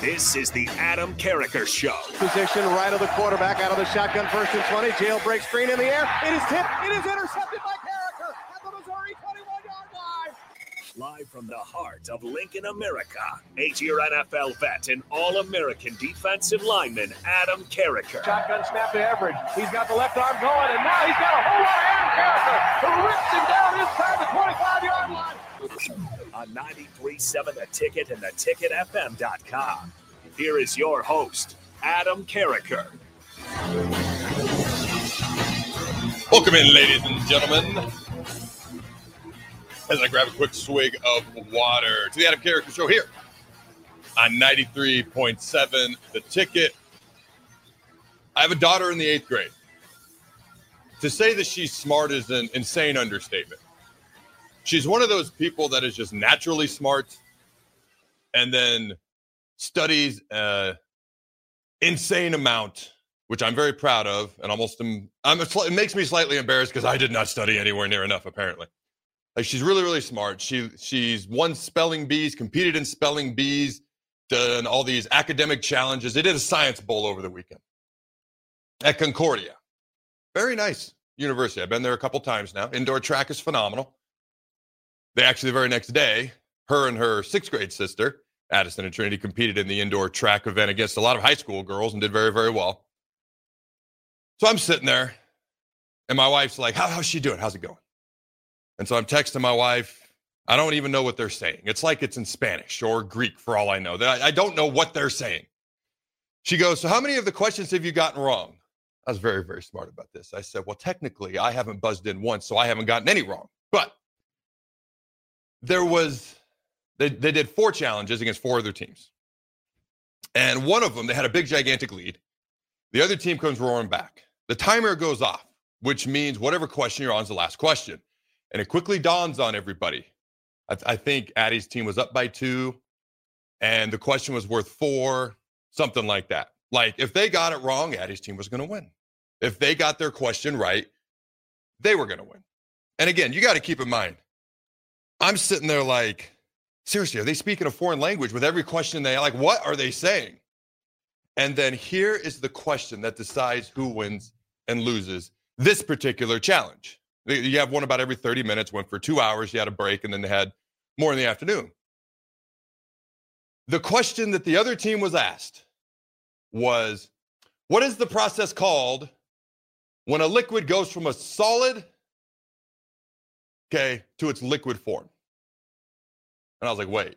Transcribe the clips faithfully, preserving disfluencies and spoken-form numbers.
This is the Adam Carriker Show. Position right of the quarterback, out of the shotgun, first and twenty. Jailbreak screen in the air. It is tipped. It is intercepted by Carriker at the Missouri twenty-one-yard line. Live from the heart of Lincoln, America, eight-year N F L vet and All-American defensive lineman Adam Carriker. Shotgun snap to Everidge. He's got the left arm going, and now he's got a whole lot of Adam Carriker who rips him down inside the twenty-five-yard line. On ninety-three point seven The Ticket and the ticket f m dot com. Here is your host, Adam Carriker. Welcome in, ladies and gentlemen. As I grab a quick swig of water to the Adam Carriker Show here on ninety-three point seven The Ticket. I have a daughter in the eighth grade. To say that she's smart is an insane understatement. She's one of those people that is just naturally smart and then studies an insane amount, which I'm very proud of, and almost am, I'm, it makes me slightly embarrassed because I did not study anywhere near enough, apparently. Like, she's really, really smart. She She's won spelling bees, competed in spelling bees, done all these academic challenges. They did a science bowl over the weekend at Concordia. Very nice university. I've been there a couple times now. Indoor track is phenomenal. They actually, the very next day, her and her sixth grade sister, Addison and Trinity, competed in the indoor track event against a lot of high school girls and did very, very well. So I'm sitting there, and my wife's like, How, how's she doing? How's it going? And so I'm texting my wife. I don't even know what they're saying. It's like it's in Spanish or Greek for all I know. I, I don't know what they're saying. She goes, so how many of the questions have you gotten wrong? I was very, very smart about this. I said, well, technically, I haven't buzzed in once, so I haven't gotten any wrong. But there was, they, they did four challenges against four other teams. And one of them, they had a big, gigantic lead. The other team comes roaring back. The timer goes off, which means whatever question you're on is the last question. And it quickly dawns on everybody. I, th- I think Addie's team was up by two, and the question was worth four, something like that. Like, if they got it wrong, Addie's team was going to win. If they got their question right, they were going to win. And again, you got to keep in mind, I'm sitting there like, seriously, are they speaking a foreign language with every question they, like, what are they saying? And then here is the question that decides who wins and loses this particular challenge. You have one about every thirty minutes, went for two hours, you had a break, and then they had more in the afternoon. The question that the other team was asked was, what is the process called when a liquid goes from a solid, okay, to its liquid form? And I was like, wait,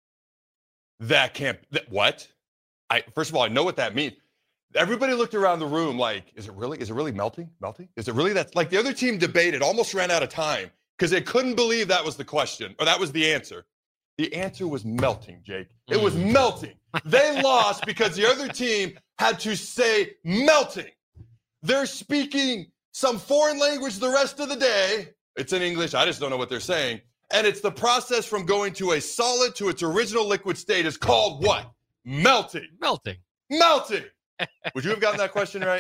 that can't, that, what? I First of all, I know what that means. Everybody looked around the room like, is it really, is it really melting? Melting? Is it really that? Like, the other team debated, almost ran out of time because they couldn't believe that was the question, or that was the answer. The answer was melting, Jake. It was melting. They lost because the other team had to say melting. They're speaking some foreign language the rest of the day. It's in English. I just don't know what they're saying. And it's the process from going to a solid to its original liquid state is called what? Melting. Melting. Melting. Would you have gotten that question right?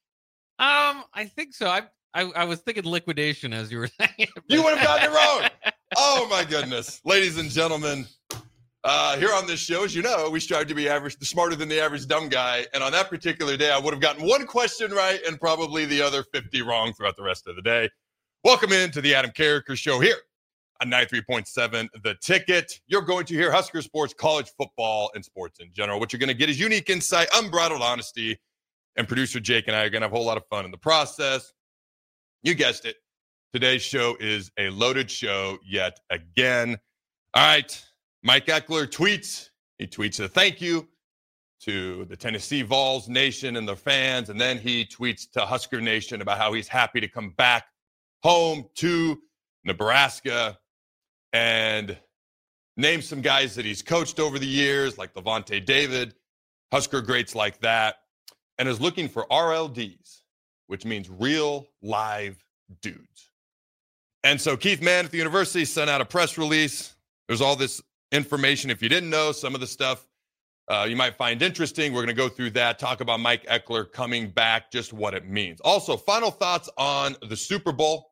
Um, I think so. I I, I was thinking liquidation as you were saying. You would have gotten it wrong. Oh, my goodness. Ladies and gentlemen, uh, here on this show, as you know, we strive to be average, smarter than the average dumb guy. And on that particular day, I would have gotten one question right and probably the other fifty wrong throughout the rest of the day. Welcome into the Adam Carriker Show here on ninety-three point seven The Ticket. You're going to hear Husker sports, college football, and sports in general. What you're going to get is unique insight, unbridled honesty, and producer Jake and I are going to have a whole lot of fun in the process. You guessed it. Today's show is a loaded show yet again. All right. Mike Ekeler tweets. He tweets a thank you to the Tennessee Vols Nation and their fans, and then he tweets to Husker Nation about how he's happy to come back home to Nebraska and name some guys that he's coached over the years, like Levante David, Husker greats like that, and is looking for R L Ds, which means real live dudes. And so Keith Mann at the university sent out a press release. There's all this information. If you didn't know, some of the stuff uh, you might find interesting. We're going to go through that, talk about Mike Ekeler coming back, just what it means. Also, final thoughts on the Super Bowl.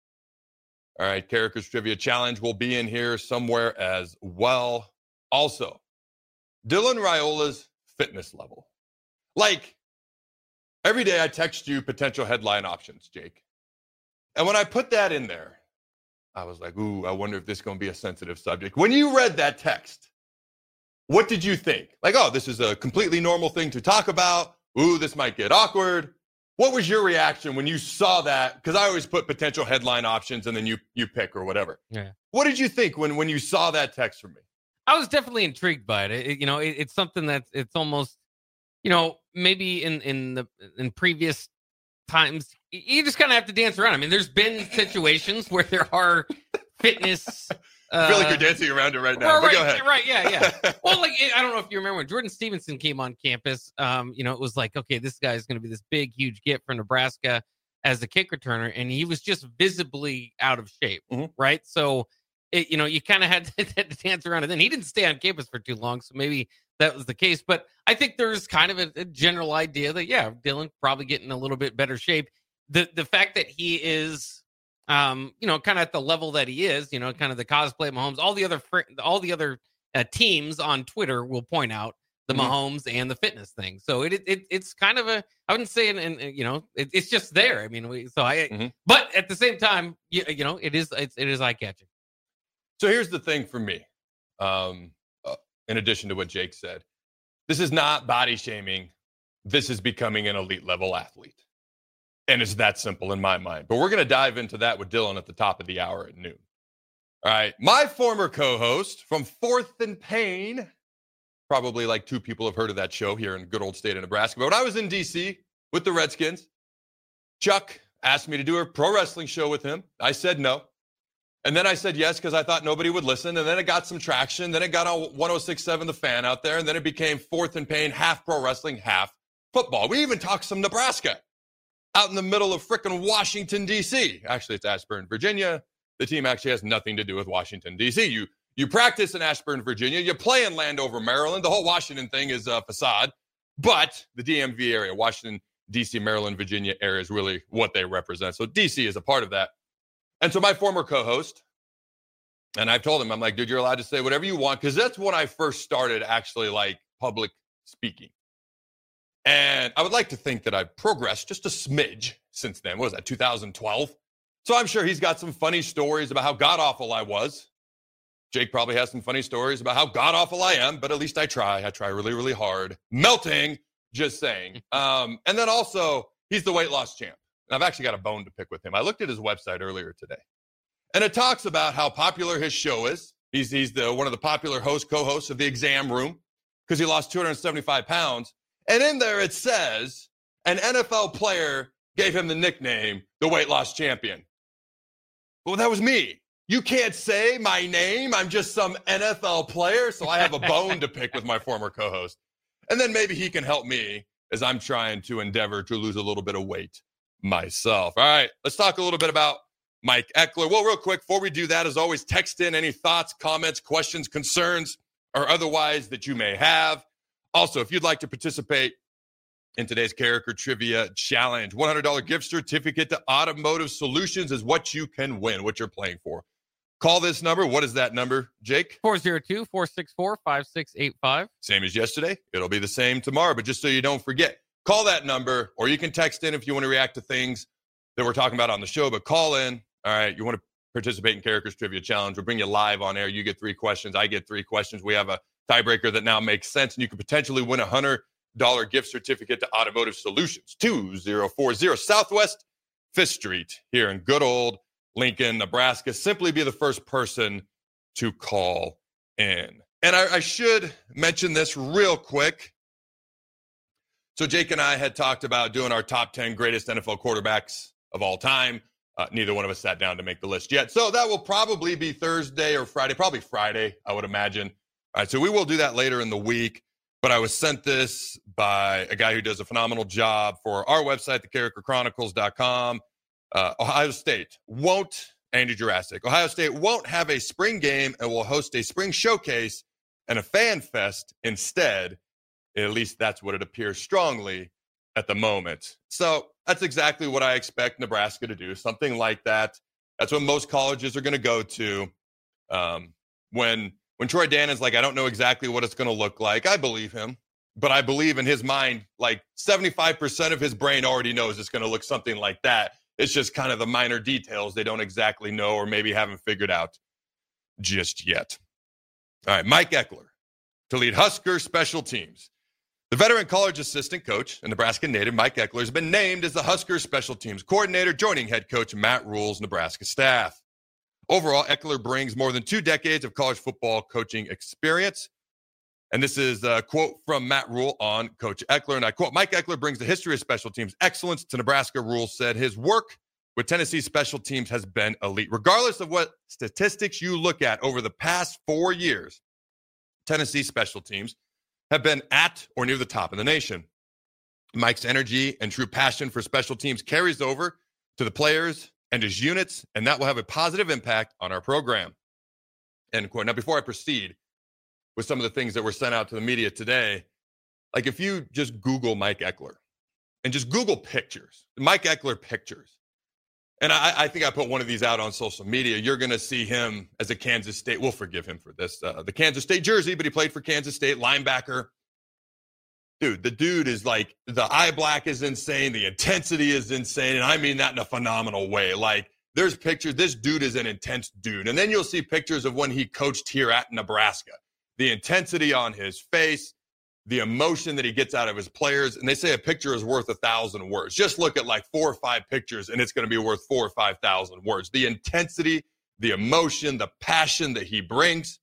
All right, Carriker's Trivia Challenge will be in here somewhere as well. Also, Dylan Raiola's fitness level. Like, every day I text you potential headline options, Jake. And when I put that in there, I was like, ooh, I wonder if this is going to be a sensitive subject. When you read that text, what did you think? Like, oh, this is a completely normal thing to talk about. Ooh, this might get awkward. What was your reaction when you saw that? Because I always put potential headline options and then you you pick or whatever. Yeah. What did you think when, when you saw that text from me? I was definitely intrigued by it. it you know, it, it's something that's it's almost, you know, maybe in in the in previous times you just kind of have to dance around. I mean, there's been situations where there are fitness. Uh, I feel like you're dancing around it right now. Right, but go ahead. Right, yeah, yeah. Well, like I don't know if you remember when Jordan Stevenson came on campus. Um, you know, it was like, okay, this guy is going to be this big, huge get for Nebraska as a kick returner, and he was just visibly out of shape, mm-hmm. right? So, it, you know, you kind of had to, had to dance around it. Then he didn't stay on campus for too long, so maybe that was the case. But I think there's kind of a, a general idea that yeah, Dylan probably getting a little bit better shape. The the fact that he is. Um, you know, kind of at the level that he is, you know, kind of the cosplay Mahomes, all the other, fr- all the other uh, teams on Twitter will point out the mm-hmm. Mahomes and the fitness thing. So it, it, it's kind of a, I wouldn't say, an, an, you know, it, it's just there. I mean, we, so I, mm-hmm. but at the same time, you, you know, it is, it's, it is eye catching. So here's the thing for me. Um, uh, in addition to what Jake said, this is not body shaming. This is becoming an elite level athlete. And it's that simple in my mind. But we're going to dive into that with Dylan at the top of the hour at noon. All right. My former co-host from Fourth and Pain, probably like two people have heard of that show here in good old state of Nebraska. But when I was in D C with the Redskins, Chuck asked me to do a pro wrestling show with him. I said no. And then I said yes because I thought nobody would listen. And then it got some traction. Then it got on one oh six point seven The Fan out there. And then it became Fourth and Pain, half pro wrestling, half football. We even talked some Nebraska. Out in the middle of frickin' Washington, D C. Actually, it's Ashburn, Virginia. The team actually has nothing to do with Washington, D C. You you practice in Ashburn, Virginia. You play in Landover, Maryland. The whole Washington thing is a facade. But the D M V area, Washington, D C, Maryland, Virginia area is really what they represent. So D C is a part of that. And so my former co-host, and I've told him, I'm like, dude, you're allowed to say whatever you want. Because that's when I first started actually like public speaking. And I would like to think that I've progressed just a smidge since then. What was that, two thousand twelve? So I'm sure he's got some funny stories about how god-awful I was. Jake probably has some funny stories about how god-awful I am, but at least I try. I try really, really hard. Melting, just saying. Um, and then also, he's the weight loss champ. And I've actually got a bone to pick with him. I looked at his website earlier today. And it talks about how popular his show is. He's, he's the one of the popular host, co-hosts of The Exam Room because he lost two hundred seventy-five pounds. And in there it says an N F L player gave him the nickname, the weight loss champion. Well, that was me. You can't say my name. I'm just some N F L player. So I have a bone to pick with my former co-host. And then maybe he can help me as I'm trying to endeavor to lose a little bit of weight myself. All right, let's talk a little bit about Mike Ekeler. Well, real quick, before we do that, as always, text in any thoughts, comments, questions, concerns, or otherwise that you may have. Also, if you'd like to participate in today's Character Trivia Challenge, one hundred dollars gift certificate to Automotive Solutions is what you can win, what you're playing for. Call this number. What is that number, Jake? four oh two, four six four, five six eight five. Same as yesterday. It'll be the same tomorrow, but just so you don't forget, call that number, or you can text in if you want to react to things that we're talking about on the show, but call in. All right, you want to participate in Characters Trivia Challenge. We'll bring you live on air. You get three questions. I get three questions. We have a tiebreaker that now makes sense, and you could potentially win a one hundred dollars gift certificate to Automotive Solutions, two thousand forty Southwest fifth Street here in good old Lincoln, Nebraska. Simply be the first person to call in. And I, I should mention this real quick. So Jake and I had talked about doing our top ten greatest N F L quarterbacks of all time. Uh, neither one of us sat down to make the list yet. So that will probably be Thursday or Friday, probably Friday, I would imagine. All right, so we will do that later in the week. But I was sent this by a guy who does a phenomenal job for our website, the character chronicles dot com. Uh, Ohio State won't, Andy Jurassic, Ohio State won't have a spring game and will host a spring showcase and a fan fest instead. At least that's what it appears strongly at the moment. So that's exactly what I expect Nebraska to do, something like that. That's what most colleges are going to go to um, when When Troy Dannon's like, I don't know exactly what it's going to look like, I believe him. But I believe in his mind, like seventy-five percent of his brain already knows it's going to look something like that. It's just kind of the minor details they don't exactly know or maybe haven't figured out just yet. All right, Mike Ekeler to lead Husker special teams. The veteran college assistant coach and Nebraska native Mike Ekeler has been named as the Husker special teams coordinator, joining head coach Matt Rule's Nebraska staff. Overall, Ekeler brings more than two decades of college football coaching experience. And this is a quote from Matt Rule on Coach Ekeler. And I quote, Mike Ekeler brings the history of special teams excellence to Nebraska. Rule said his work with Tennessee special teams has been elite. Regardless of what statistics you look at over the past four years, Tennessee special teams have been at or near the top of the nation. Mike's energy and true passion for special teams carries over to the players and his units, and that will have a positive impact on our program. End quote. Now, before I proceed with some of the things that were sent out to the media today, like if you just Google Mike Ekeler and just Google pictures, Mike Ekeler pictures, and I, I think I put one of these out on social media, you're going to see him as a Kansas State, we'll forgive him for this, uh, the Kansas State jersey, but he played for Kansas State, linebacker. Dude, the dude is like, the eye black is insane, the intensity is insane, and I mean that in a phenomenal way. Like, there's pictures, this dude is an intense dude. And then you'll see pictures of when he coached here at Nebraska. The intensity on his face, the emotion that he gets out of his players. And they say a picture is worth a thousand words. Just look at like four or five pictures and it's going to be worth four or five thousand words. The intensity, the emotion, the passion that he brings.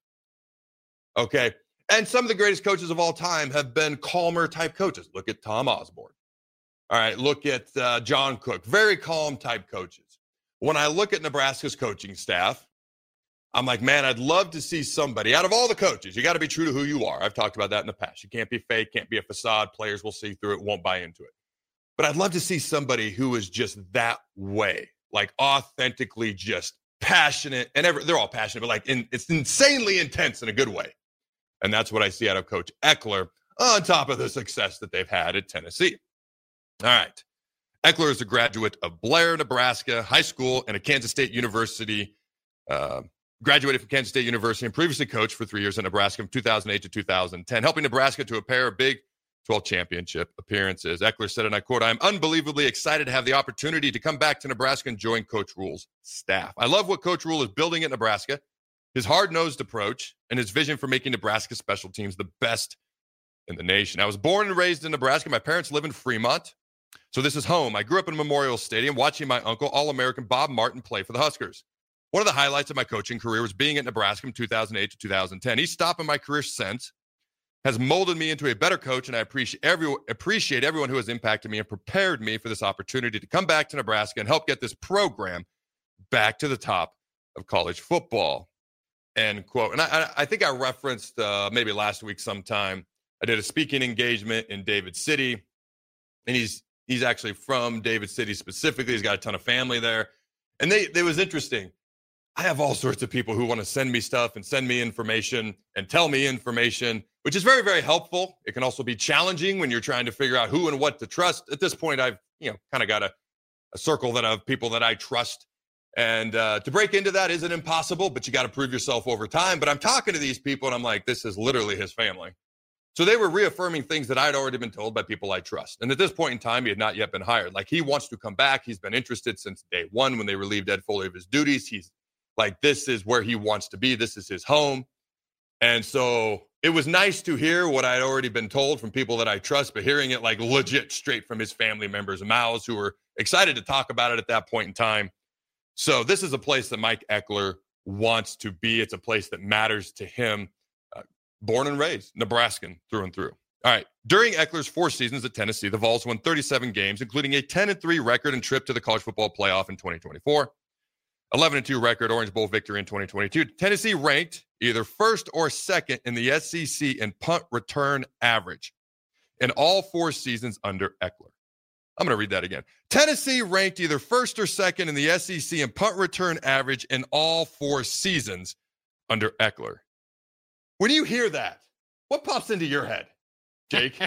Okay. And some of the greatest coaches of all time have been calmer type coaches. Look at Tom Osborne. All right. Look at uh, John Cook. Very calm type coaches. When I look at Nebraska's coaching staff, I'm like, man, I'd love to see somebody out of all the coaches. You got to be true to who you are. I've talked about that in the past. You can't be fake, can't be a facade. Players will see through it, won't buy into it. But I'd love to see somebody who is just that way, like authentically just passionate. And every, they're all passionate, but like in, it's insanely intense in a good way. And that's what I see out of Coach Ekeler on top of the success that they've had at Tennessee. All right. Ekeler is a graduate of Blair, Nebraska High School and a Kansas State University uh, Graduated from Kansas State University and previously coached for three years in Nebraska from two thousand eight to two thousand ten, helping Nebraska to a pair of Big twelve championship appearances. Ekeler said, and I quote, I'm unbelievably excited to have the opportunity to come back to Nebraska and join Coach Rule's staff. I love what Coach Rule is building at Nebraska, his hard-nosed approach, and his vision for making Nebraska special teams the best in the nation. I was born and raised in Nebraska. My parents live in Fremont, so this is home. I grew up in Memorial Stadium watching my uncle, All-American Bob Martin, play for the Huskers. One of the highlights of my coaching career was being at Nebraska from two thousand eight to two thousand ten. Each stop in my career since has molded me into a better coach, and I appreciate, every, appreciate everyone who has impacted me and prepared me for this opportunity to come back to Nebraska and help get this program back to the top of college football. End quote. And I, I think I referenced uh, maybe last week sometime, I did a speaking engagement in David City, and he's he's actually from David City specifically. He's got a ton of family there. And they it was interesting. I have all sorts of people who want to send me stuff and send me information and tell me information, which is very, very helpful. It can also be challenging when you're trying to figure out who and what to trust. At this point, I've, you know, kind of got a, a circle that of people that I trust. And uh, to break into that isn't impossible, but you got to prove yourself over time. But I'm talking to these people and I'm like, this is literally his family. So they were reaffirming things that I'd already been told by people I trust. And at this point in time, he had not yet been hired. Like, he wants to come back. He's been interested since day one when they relieved Ed Foley of his duties. He's like, this is where he wants to be. This is his home. And so it was nice to hear what I'd already been told from people that I trust, but hearing it like legit straight from his family members' mouths who were excited to talk about it at that point in time. So this is a place that Mike Ekeler wants to be. It's a place that matters to him. Uh, born and raised Nebraskan through and through. All right. During Ekeler's four seasons at Tennessee, the Vols won thirty-seven games, including a ten and three record and trip to the college football playoff in twenty twenty-four. eleven and two record, Orange Bowl victory in twenty twenty-two. Tennessee ranked either first or second in the S E C in punt return average in all four seasons under Ekeler. I'm going to read that again. Tennessee ranked either first or second in the S E C in punt return average in all four seasons under Ekeler. When you hear that, what pops into your head, Jake?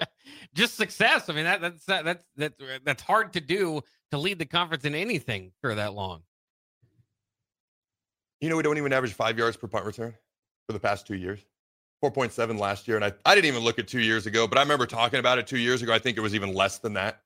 Just success. I mean, that, that's that, that's that's that's hard to do, to lead the conference in anything for that long. You know, we don't even average five yards per punt return. for the past two years. four point seven last year. And I, I didn't even look at two years ago, but I remember talking about it two years ago. I think it was even less than that.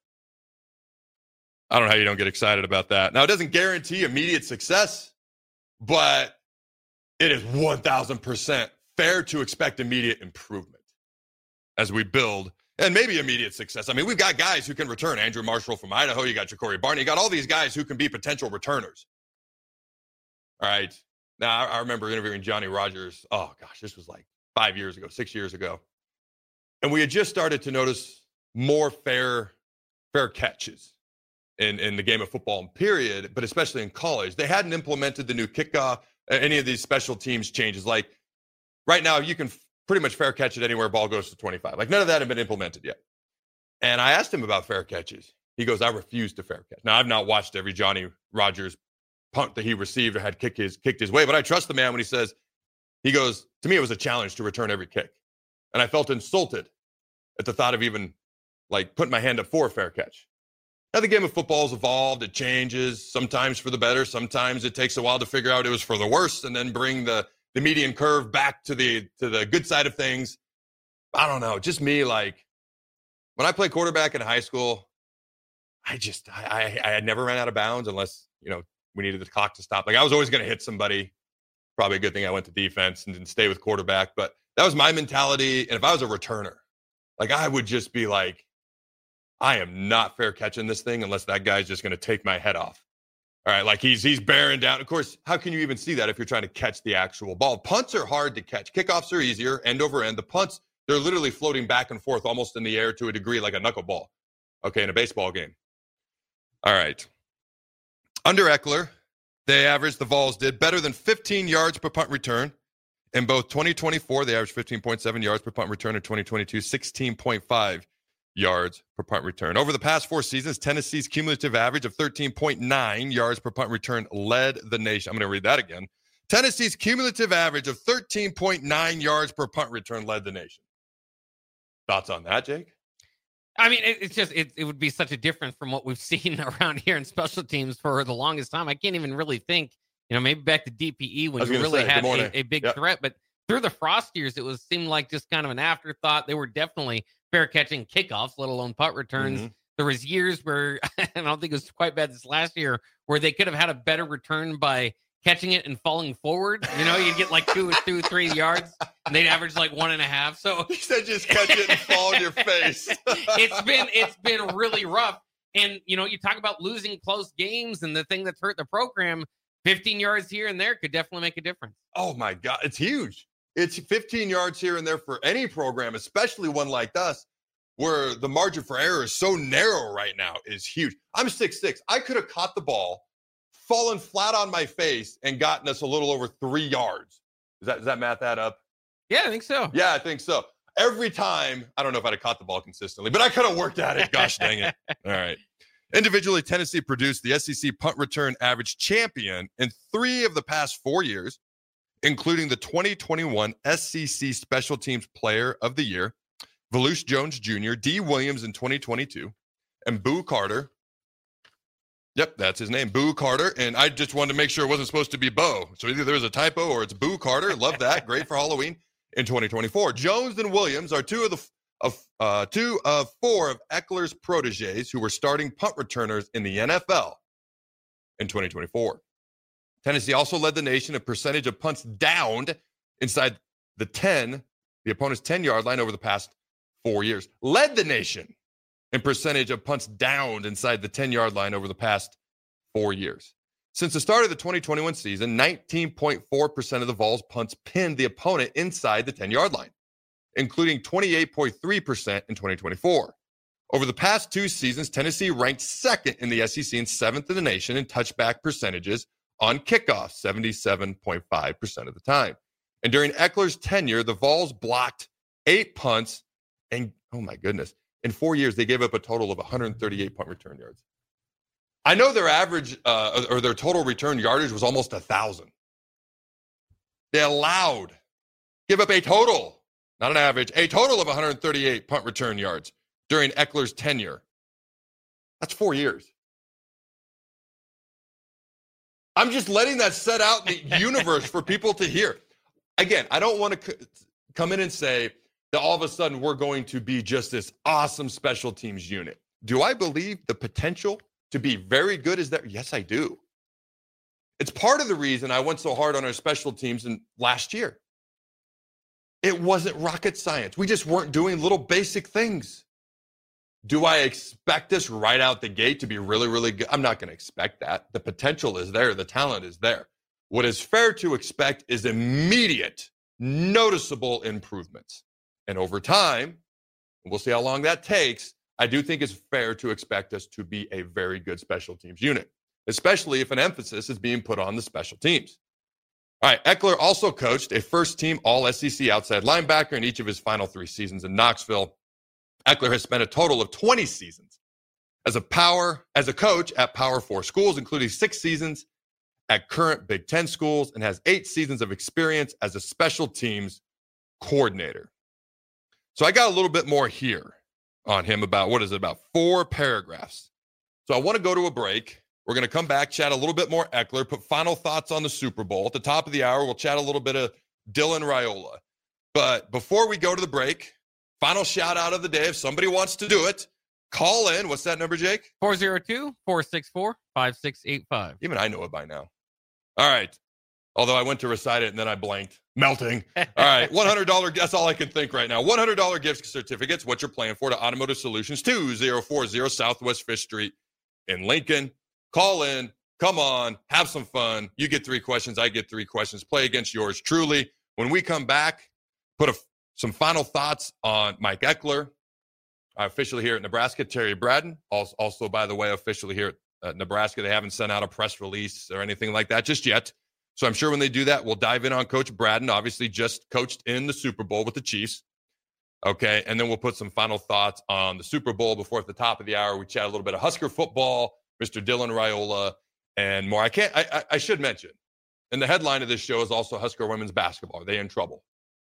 I don't know how you don't get excited about that. Now, it doesn't guarantee immediate success, but it is one thousand percent fair to expect immediate improvement as we build, and maybe immediate success. I mean, we've got guys who can return. Andrew Marshall from Idaho. You got Ja'Cory Barney. You got all these guys who can be potential returners. All right. Now, I, I remember interviewing Johnny Rogers. Oh, gosh, this was like five years ago, six years ago. And we had just started to notice more fair, fair catches in, in the game of football, period, but especially in college. They hadn't implemented the new kickoff, any of these special teams changes. Like right now, you can f- pretty much fair catch it anywhere ball goes to twenty-five. Like none of that had been implemented yet. And I asked him about fair catches. He goes, I refuse to fair catch. Now, I've not watched every Johnny Rogers punt that he received or had kicked his, kicked his way, but I trust the man when he says, he goes, to me, it was a challenge to return every kick. And I felt insulted at the thought of even like putting my hand up for a fair catch. Now, the game of football has evolved. It changes, sometimes for the better. Sometimes it takes a while to figure out it was for the worse and then bring the, the median curve back to the to the good side of things. I don't know. Just me, like, when I played quarterback in high school, I just, I, I, I never ran out of bounds unless, you know, we needed the clock to stop. Like, I was always going to hit somebody. Probably a good thing I went to defense and didn't stay with quarterback. But that was my mentality. And if I was a returner, like, I would just be like, I am not fair catching this thing unless that guy's just going to take my head off. All right, like he's he's bearing down. Of course, how can you even see that if you're trying to catch the actual ball? Punts are hard to catch. Kickoffs are easier, end over end. The punts, they're literally floating back and forth almost in the air to a degree like a knuckleball, okay, in a baseball game. All right. Under Eckler, they averaged, the Vols did, better than fifteen yards per punt return. In both twenty twenty-four, they averaged fifteen point seven yards per punt return. In twenty twenty-two, sixteen point five yards per punt return. Over the past four seasons, Tennessee's cumulative average of thirteen point nine yards per punt return led the nation. I'm going to read that again. Tennessee's cumulative average of thirteen point nine yards per punt return led the nation. Thoughts on that, Jake? I mean, it, it's just, it, it would be such a difference from what we've seen around here in special teams for the longest time. I can't even really think, you know, maybe back to D P E when you really say, had a, a big yep. threat, but through the Frost years, it was seemed like just kind of an afterthought. They were definitely fair catching kickoffs, let alone punt returns. Mm-hmm. There was years where, and I don't think it was quite bad this last year, where they could have had a better return by catching it and falling forward. You know, you'd get like two, two, three yards, and they'd average like one and a half. So he said, just catch it and fall on your face. it's been, it's been really rough. And, you know, you talk about losing close games and the thing that's hurt the program, fifteen yards here and there could definitely make a difference. Oh my God. It's huge. It's fifteen yards here and there for any program, especially one like us, where the margin for error is so narrow right now, is huge. I'm six six. I could have caught the ball, fallen flat on my face, and gotten us a little over three yards. Does that, does that math that up? Yeah, I think so. Yeah, I think so. Every time, I don't know if I'd have caught the ball consistently, but I could have worked at it. Gosh dang it. All right. Individually, Tennessee produced the S E C punt return average champion in three of the past four years, including the twenty twenty-one S E C Special Teams Player of the Year, Volusia Jones Junior, D. Williams in twenty twenty-two, and Boo Carter. Yep, that's his name, Boo Carter. And I just wanted to make sure it wasn't supposed to be Bo. So either there was a typo or it's Boo Carter. Love that. Great for Halloween in twenty twenty-four. Jones and Williams are two of the of uh, two of four of Eckler's proteges who were starting punt returners in the N F L in twenty twenty-four. Tennessee also led the nation in percentage of punts downed inside the ten, the opponent's ten-yard line over the past four years. Led the nation in percentage of punts downed inside the ten-yard line over the past four years. Since the start of the twenty twenty-one season, nineteen point four percent of the Vols punts pinned the opponent inside the ten-yard line, including twenty-eight point three percent in twenty twenty-four. Over the past two seasons, Tennessee ranked second in the S E C and seventh in the nation in touchback percentages on kickoffs, seventy-seven point five percent of the time. And during Eckler's tenure, the Vols blocked eight punts, and oh my goodness, in four years, they gave up a total of one hundred thirty-eight punt return yards. I know their average uh, or their total return yardage was almost one thousand. They allowed, give up a total, not an average, a total of one hundred thirty-eight punt return yards during Eckler's tenure. That's four years. I'm just letting that set out in the universe for people to hear. again, I don't want to c- come in and say that all of a sudden we're going to be just this awesome special teams unit. Do I believe the potential to be very good is there? Yes, I do. It's part of the reason I went so hard on our special teams in last year. It wasn't rocket science. We just weren't doing little basic things. Do I expect us right out the gate to be really, really good? I'm not going to expect that. The potential is there. The talent is there. What is fair to expect is immediate, noticeable improvements. And over time, we'll see how long that takes, I do think it's fair to expect us to be a very good special teams unit, especially if an emphasis is being put on the special teams. All right, Ekeler also coached a first-team All-S E C outside linebacker in each of his final three seasons in Knoxville. Ekeler has spent a total of twenty seasons as a power as a coach at Power Four schools, including six seasons at current Big Ten schools, and has eight seasons of experience as a special teams coordinator. So I got a little bit more here on him about, what is it, about four paragraphs. So I want to go to a break. We're going to come back, chat a little bit more Ekeler, put final thoughts on the Super Bowl. At the top of the hour, we'll chat a little bit of Dylan Raiola. But before we go to the break, final shout out of the day. If somebody wants to do it, call in. What's that number, Jake? four oh two, four six four, five six eight five. Even I know it by now. All right. Although I went to recite it and then I blanked. Melting. All right. one hundred dollars. That's all I can think right now. one hundred dollars gift certificates. What you're playing for to Automotive Solutions, two thousand forty Southwest Fish Street in Lincoln. Call in. Come on. Have some fun. You get three questions. I get three questions. Play against yours truly. When we come back, put a, some final thoughts on Mike Ekeler. Uh, officially here at Nebraska, Terry Braden. Also, also, by the way, officially here at uh, Nebraska. They haven't sent out a press release or anything like that just yet. So I'm sure when they do that, we'll dive in on Coach Braden, obviously just coached in the Super Bowl with the Chiefs. Okay, and then we'll put some final thoughts on the Super Bowl before at the top of the hour we chat a little bit of Husker football, Mister Dylan Raiola, and more. I can't. I, I, I should mention, and the headline of this show is also Husker women's basketball. Are they in trouble?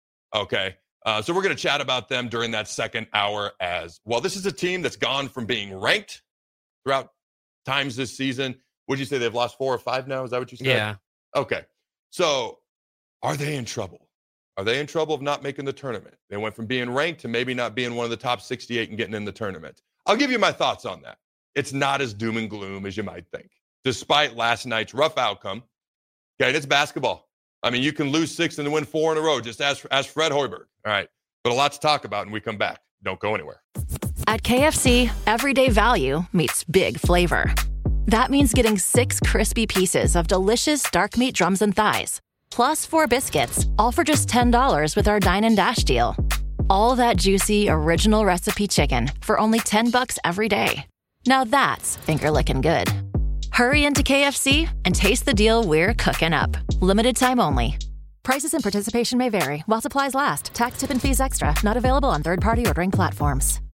Okay, uh, so we're going to chat about them during that second hour as well. This is a team that's gone from being ranked throughout times this season. Would you say they've lost four or five now? Is that what you said? Yeah. Okay. So are they in trouble? Are they in trouble of not making the tournament? They went from being ranked to maybe not being one of the top sixty-eight and getting in the tournament. I'll give you my thoughts on that. It's not as doom and gloom as you might think, despite last night's rough outcome. Okay, it's basketball. I mean, you can lose six and then win four in a row. Just ask, ask Fred Hoiberg. All right. But a lot to talk about when we come back. Don't go anywhere. At K F C, everyday value meets big flavor. That means getting six crispy pieces of delicious dark meat drums and thighs, plus four biscuits, all for just ten dollars with our Dine and Dash deal. All that juicy, original recipe chicken for only ten bucks every day. Now that's finger-licking good. Hurry into K F C and taste the deal we're cooking up. Limited time only. Prices and participation may vary while supplies last. Tax, tip, and fees extra. Not available on third-party ordering platforms.